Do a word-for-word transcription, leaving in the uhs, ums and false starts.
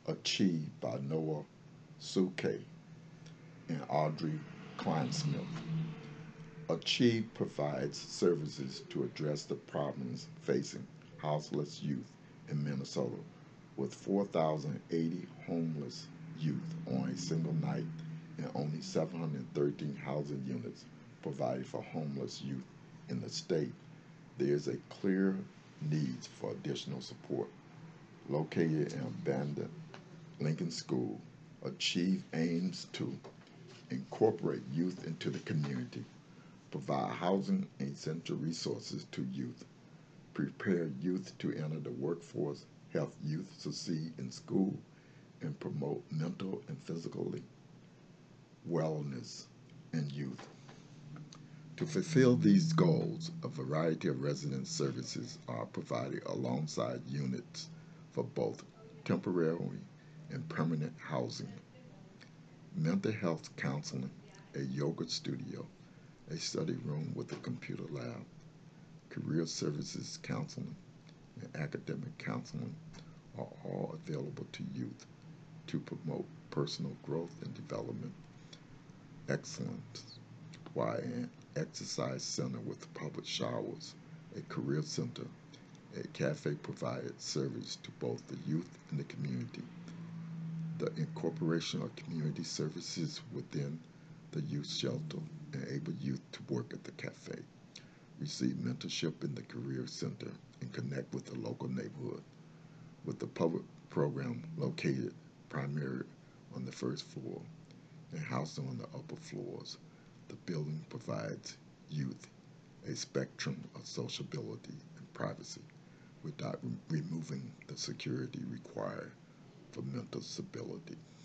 Achieved by Noah Suke and Audrey Kleinsmith. Achieve provides services to address the problems facing houseless youth in Minnesota with four thousand eighty homeless youth on a single night and only seven hundred thirteen housing units provided for homeless youth in the state. There is a clear need for additional support. Located in abandoned Lincoln School, Achieve aims to incorporate youth into the community, provide housing and essential resources to youth, prepare youth to enter the workforce, help youth succeed in school, and promote mental and physical wellness in youth. To fulfill these goals, a variety of resident services are provided alongside units for both temporary and permanent housing, mental health counseling, a yoga studio, a study room with a computer lab, career services counseling, and academic counseling are all available to youth to promote personal growth and development excellence, while an exercise center with public showers, a career center, a cafe provided service to both the youth and the community. The incorporation of community services within the youth shelter enable youth to work at the cafe, receive mentorship in the career center, and connect with the local neighborhood. With the public program located primarily on the first floor and housing on the upper floors, the building provides youth a spectrum of sociability and privacy without re- removing the security required for mental stability.